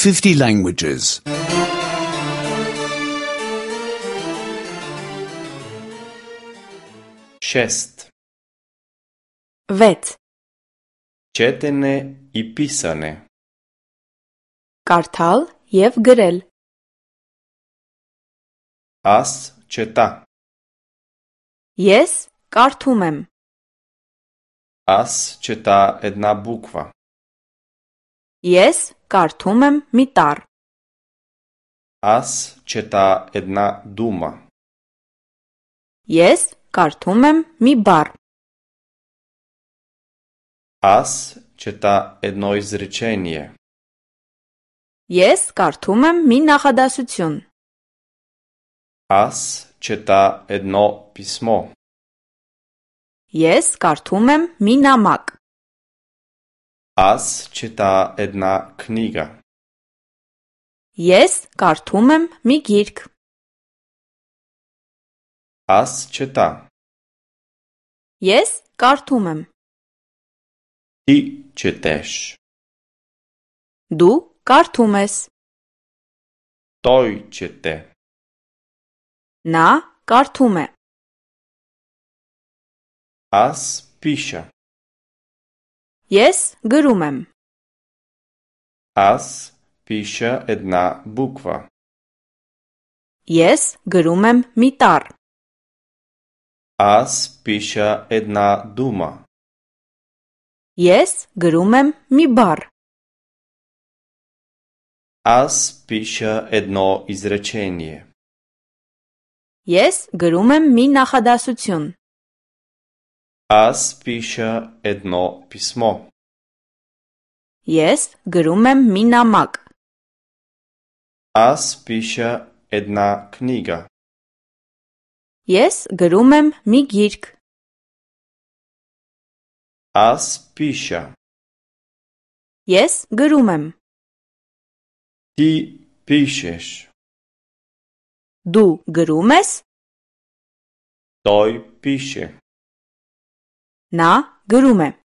50 languages. 6. 6. Četene I pisane. Կարդալ եւ գրել. As četa. Ես կարդում եմ. As četa една буква. Ես կարդում եմ մի տառ. As četa една дума. Ես կարդում եմ մի բառ. As četa едно изречение. Ես կարդում եմ մի նախադասություն. As četa едно писмо. Ես կարդում եմ մի նամակ. As četa една книга. Ես կարդում եմ մի գիրք. As četa. Ես կարդում եմ. Ti четеш. Դու կարդում ես. Той чете. Նա կարդում է. Аз пиша. Ես գրում եմ. Аз пиша една буква. Ես գրում եմ մի տառ. Аз пиша една дума. Ես գրում եմ մի բառ. Аз пиша едно изречение. Ես գրում եմ մի նախադասություն. Аз пиша едно писмо. Ես գրում եմ մի նամակ. Аз пиша една книга. Ես գրում եմ մի գիրք. Аз пиша. Ես գրում եմ. Ти пишеш. Դու գրում ես. Той пише. Նա գրում է.